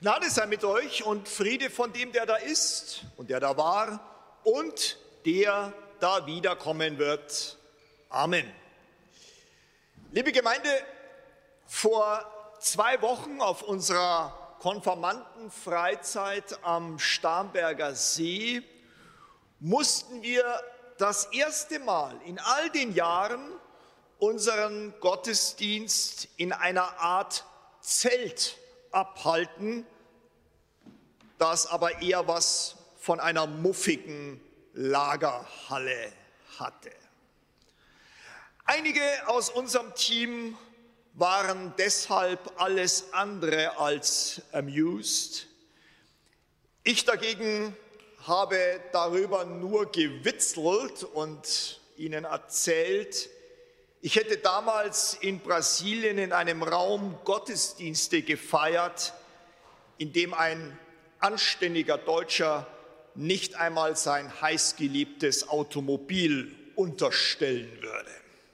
Gnade sei mit euch und Friede von dem, der da ist und der da war und der da wiederkommen wird. Amen. Liebe Gemeinde, vor 2 Wochen auf unserer Konfirmandenfreizeit am Starnberger See mussten wir das erste Mal in all den Jahren unseren Gottesdienst in einer Art Zelt abhalten, das aber eher was von einer muffigen Lagerhalle hatte. Einige aus unserem Team waren deshalb alles andere als amused. Ich dagegen habe darüber nur gewitzelt und ihnen erzählt, ich hätte damals in Brasilien in einem Raum Gottesdienste gefeiert, in dem ein anständiger Deutscher nicht einmal sein heißgeliebtes Automobil unterstellen würde.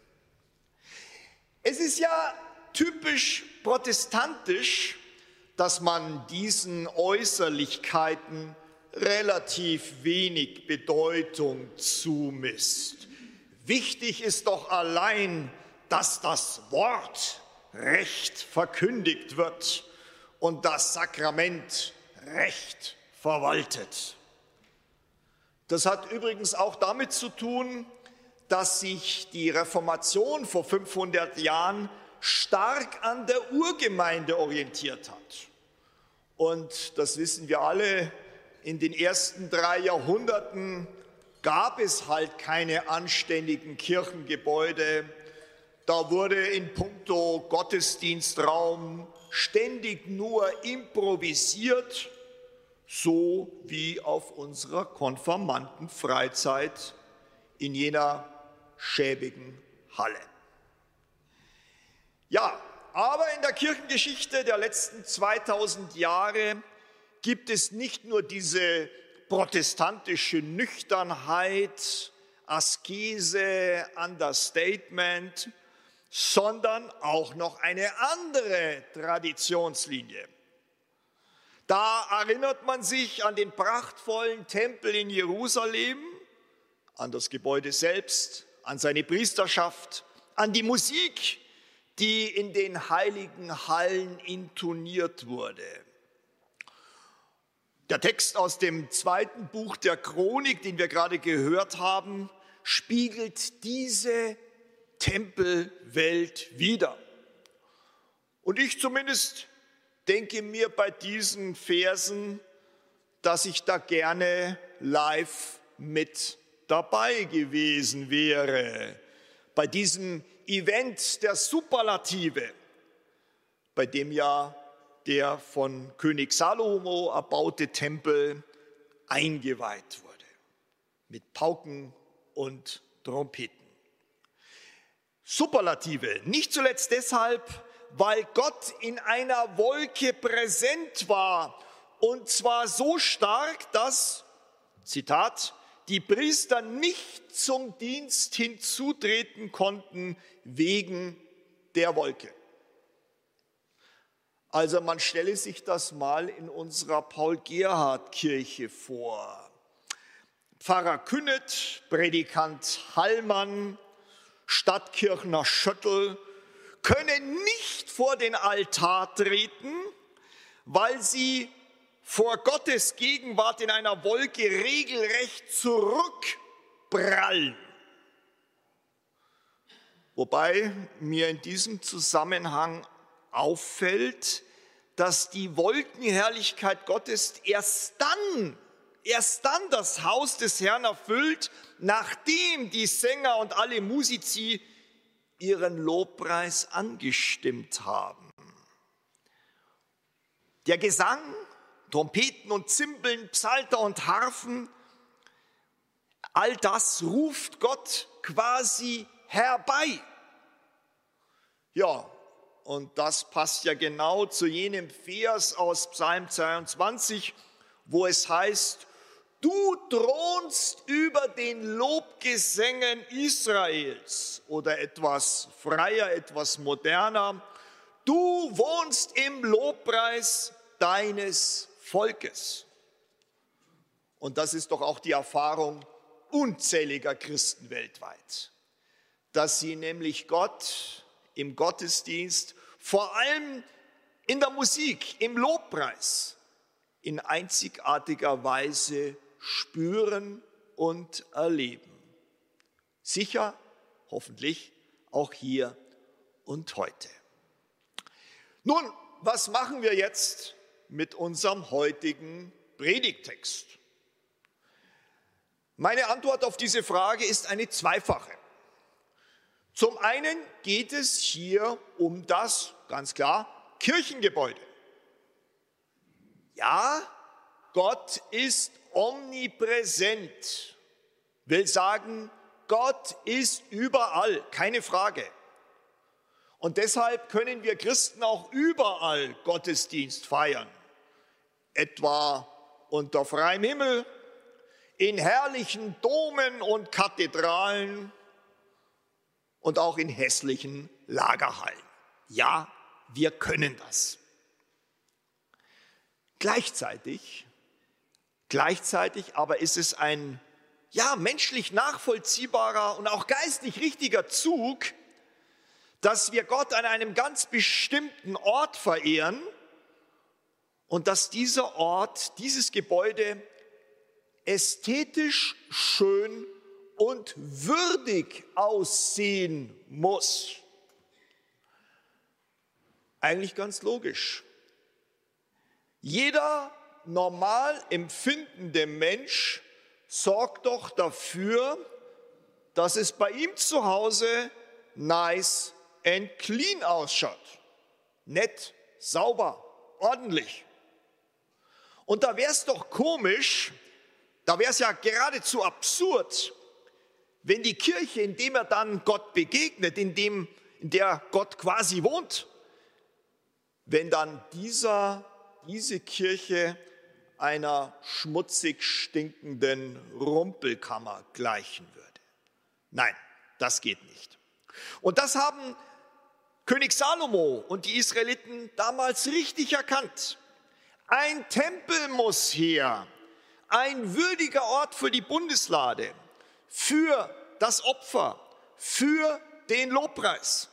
Es ist ja typisch protestantisch, dass man diesen Äußerlichkeiten relativ wenig Bedeutung zumisst. Wichtig ist doch allein, dass das Wort recht verkündigt wird und das Sakrament recht verwaltet. Das hat übrigens auch damit zu tun, dass sich die Reformation vor 500 Jahren stark an der Urgemeinde orientiert hat. Und das wissen wir alle, in den ersten 3 Jahrhunderten gab es halt keine anständigen Kirchengebäude. Da wurde in puncto Gottesdienstraum ständig nur improvisiert, so wie auf unserer Konfirmandenfreizeit in jener schäbigen Halle. Ja, aber in der Kirchengeschichte der letzten 2000 Jahre gibt es nicht nur diese protestantische Nüchternheit, Askese, Understatement, sondern auch noch eine andere Traditionslinie. Da erinnert man sich an den prachtvollen Tempel in Jerusalem, an das Gebäude selbst, an seine Priesterschaft, an die Musik, die in den heiligen Hallen intoniert wurde. Der Text aus dem 2. Buch der Chronik, den wir gerade gehört haben, spiegelt diese Tempelwelt wider. Und ich zumindest denke mir bei diesen Versen, dass ich da gerne live mit dabei gewesen wäre. Bei diesem Event der Superlative, bei dem ja der von König Salomo erbaute Tempel eingeweiht wurde, mit Pauken und Trompeten. Superlative, nicht zuletzt deshalb, weil Gott in einer Wolke präsent war, und zwar so stark, dass, Zitat, die Priester nicht zum Dienst hinzutreten konnten wegen der Wolke. Also man stelle sich das mal in unserer Paul-Gerhardt-Kirche vor. Pfarrer Künnet, Predikant Hallmann, Stadtkirchner Schöttl können nicht vor den Altar treten, weil sie vor Gottes Gegenwart in einer Wolke regelrecht zurückprallen. Wobei mir in diesem Zusammenhang auffällt, dass die Wolkenherrlichkeit Gottes erst dann das Haus des Herrn erfüllt, nachdem die Sänger und alle Musici ihren Lobpreis angestimmt haben. Der Gesang, Trompeten und Zimbeln, Psalter und Harfen, all das ruft Gott quasi herbei. Ja, und das passt ja genau zu jenem Vers aus Psalm 22, wo es heißt, du thronst über den Lobgesängen Israels, oder etwas freier, etwas moderner, du wohnst im Lobpreis deines Volkes. Und das ist doch auch die Erfahrung unzähliger Christen weltweit, dass sie nämlich Gott im Gottesdienst, vor allem in der Musik, im Lobpreis, in einzigartiger Weise spüren und erleben. Sicher, hoffentlich auch hier und heute. Nun, was machen wir jetzt mit unserem heutigen Predigttext? Meine Antwort auf diese Frage ist eine zweifache. Zum einen geht es hier um das, ganz klar, Kirchengebäude. Ja, Gott ist omnipräsent, will sagen, Gott ist überall, keine Frage. Und deshalb können wir Christen auch überall Gottesdienst feiern, etwa unter freiem Himmel, in herrlichen Domen und Kathedralen und auch in hässlichen Lagerhallen. Ja, wir können das. Gleichzeitig aber ist es ein menschlich nachvollziehbarer und auch geistlich richtiger Zug, dass wir Gott an einem ganz bestimmten Ort verehren und dass dieser Ort, dieses Gebäude ästhetisch schön und würdig aussehen muss. Eigentlich ganz logisch. Jeder normal empfindende Mensch sorgt doch dafür, dass es bei ihm zu Hause nice and clean ausschaut. Nett, sauber, ordentlich. Und da wäre es doch komisch, da wäre es ja geradezu absurd, wenn die Kirche, in der dann Gott begegnet, in der Gott quasi wohnt, wenn dann diese Kirche einer schmutzig stinkenden Rumpelkammer gleichen würde. Nein, das geht nicht. Und das haben König Salomo und die Israeliten damals richtig erkannt. Ein Tempel muss her, ein würdiger Ort für die Bundeslade, für das Opfer, für den Lobpreis.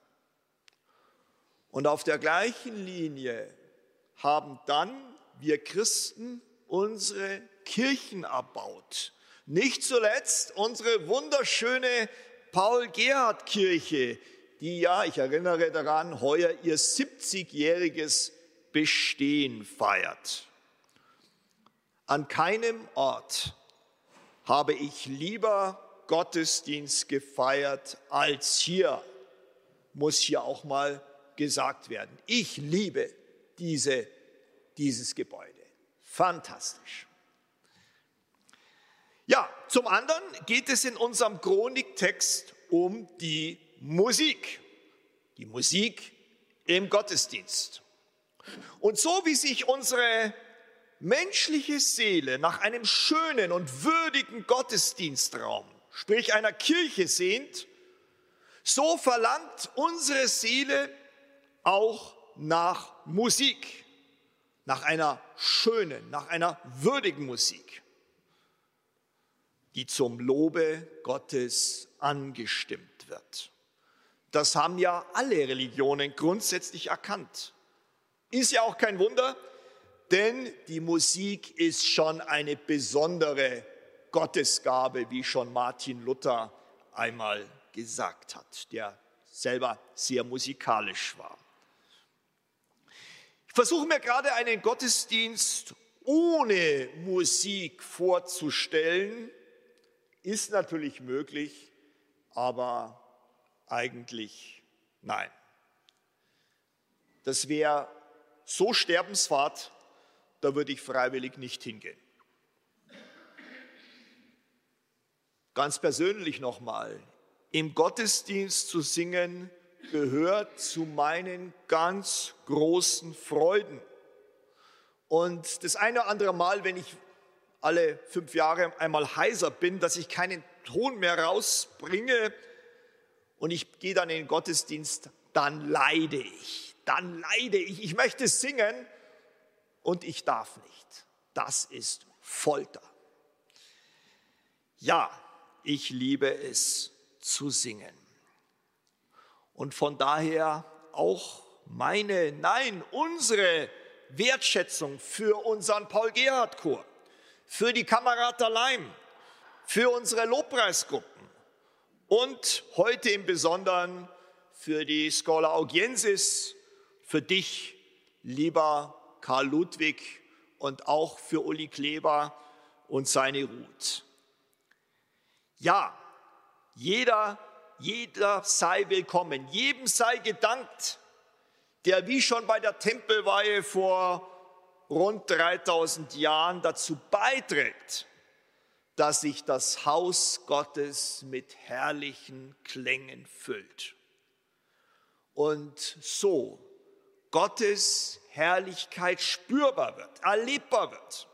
Und auf der gleichen Linie haben dann wir Christen unsere Kirchen erbaut. Nicht zuletzt unsere wunderschöne Paul-Gerhardt-Kirche, die ja, ich erinnere daran, heuer ihr 70-jähriges Bestehen feiert. An keinem Ort habe ich lieber Gottesdienst gefeiert als hier, muss hier auch mal gesagt werden. Ich liebe dieses Gebäude. Fantastisch. Ja, zum anderen geht es in unserem Chroniktext um die Musik. Die Musik im Gottesdienst. Und so wie sich unsere menschliche Seele nach einem schönen und würdigen Gottesdienstraum, sprich einer Kirche sehnt, so verlangt unsere Seele auch nach Musik, nach einer schönen, nach einer würdigen Musik, die zum Lobe Gottes angestimmt wird. Das haben ja alle Religionen grundsätzlich erkannt. Ist ja auch kein Wunder, denn die Musik ist schon eine besondere Gottesgabe, wie schon Martin Luther einmal gesagt hat, der selber sehr musikalisch war. Ich versuche mir gerade einen Gottesdienst ohne Musik vorzustellen. Ist natürlich möglich, aber eigentlich nein. Das wäre so Sterbensfahrt, da würde ich freiwillig nicht hingehen. Ganz persönlich nochmal, im Gottesdienst zu singen gehört zu meinen ganz großen Freuden. Und das eine oder andere Mal, wenn ich alle 5 Jahre einmal heiser bin, dass ich keinen Ton mehr rausbringe und ich gehe dann in den Gottesdienst, dann leide ich. Ich möchte singen und ich darf nicht. Das ist Folter. Ja, ich liebe es zu singen. Und von daher auch unsere Wertschätzung für unseren Paul-Gerhardt-Chor, für die Kamerata Leim, für unsere Lobpreisgruppen und heute im Besonderen für die Schola Augiensis, für dich, lieber Karl Ludwig, und auch für Uli Kleber und seine Ruth. Ja, jeder sei willkommen, jedem sei gedankt, der wie schon bei der Tempelweihe vor rund 3000 Jahren dazu beiträgt, dass sich das Haus Gottes mit herrlichen Klängen füllt. Und so Gottes Herrlichkeit spürbar wird, erlebbar wird.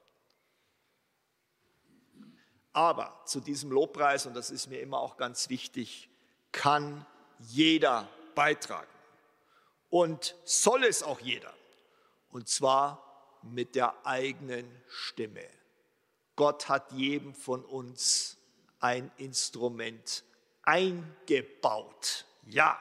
Aber zu diesem Lobpreis, und das ist mir immer auch ganz wichtig, kann jeder beitragen. Und soll es auch jeder. Und zwar mit der eigenen Stimme. Gott hat jedem von uns ein Instrument eingebaut. Ja.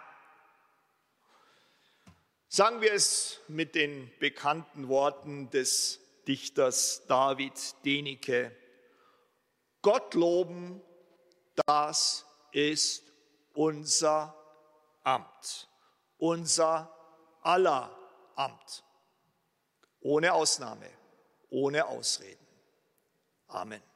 Sagen wir es mit den bekannten Worten des Dichters David Denike: Gott loben, das ist unser Amt, unser aller Amt, ohne Ausnahme, ohne Ausreden. Amen.